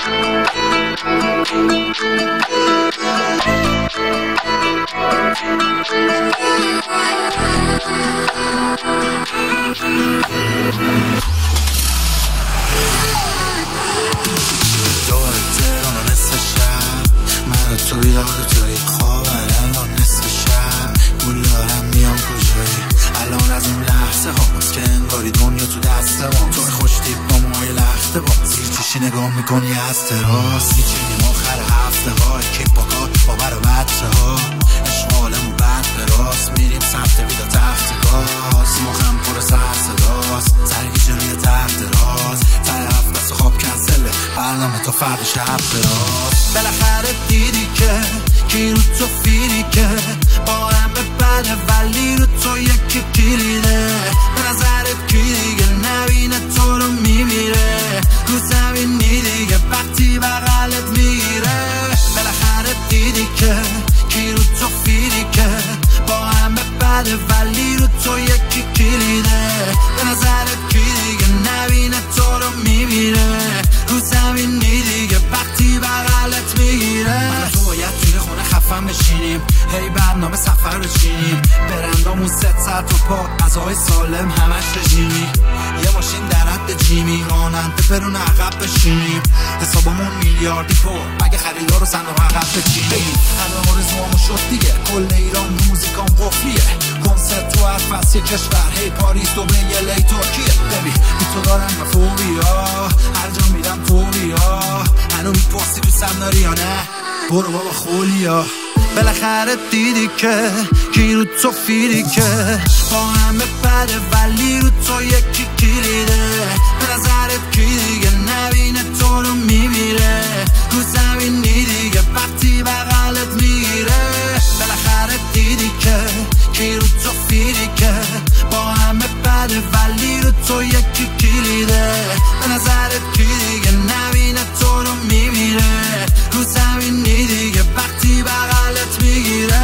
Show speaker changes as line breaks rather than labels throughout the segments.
دور تهران و نصف شب من و تو بیدار توی خواب الان نصف شب گول دارم میام کجایی الان از این لحظه هاست که انگاری دنیا تو دست ما توی خوشتیب با موهای لخته با زیر چشی نگاه میکنی از تراس میچینیم آخر هفته ها کیپ با کار با بر و بچه ها عشق عالم و بند به راست میریم سمت ویدا تخت گاز مخم پر سر صداست سرگی جلوی تحت راز تر هفت دست خواب کنسله برنامه تا فرد شب دراز بالاخره دیدی که کی رو تو فیری که با همه بده ولی رو تو یکی کلیده به نظرت کی دیگه نبینه تو رو میمیره رو زمینی دیگه وقتی بغلت میگیره بالاخره دیدی که کی رو تو فیری که با همه بده ولی رو تو یکی کلیده به نظرت کی دیگه نبینه تو رو میمیره رو زمینی دیگه وقتی بغلت میگیره من تو باید توی خونه خفن بشینیم هی برنامه سفر بچینیم برندامون 3 ساعت و پا غذاهای سالم همش رژیمی یه ماشین در حد جیمی راننده برون عقب بشینیم حسابمون میلیاردی پر اگه خریدار رو صندوق عقب بچینیم همه آرزوامو شد دیگه کل ایران موزیکام قفلیه کنسرت تو هر فصل کشور هی پاریس دبی لی ترکیه ببین بی تو دارم مفوریا هر جا میرم فوریا هنو میپرسی دوستم داری یا نه برو بابا خولیا بالاخره دیدی که کی رو تو فیری که با همه بده ولی رو تو یکی کلیده به نظرت کی دیگه نبینه تو رو میمیره رو زمینی دیگه وقتی بغلت میگیره بالاخره دیدی که کی رو تو فیری که با همه بده ولی رو تو یکی کلیده به نظرت کی دیگه نبینه تو رو میمیره رو زمینی دیگه وقتی بغلت میگیره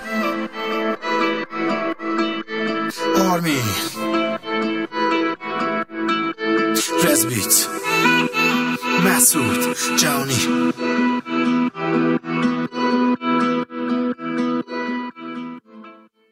آرمی رزبیت مسعود جانی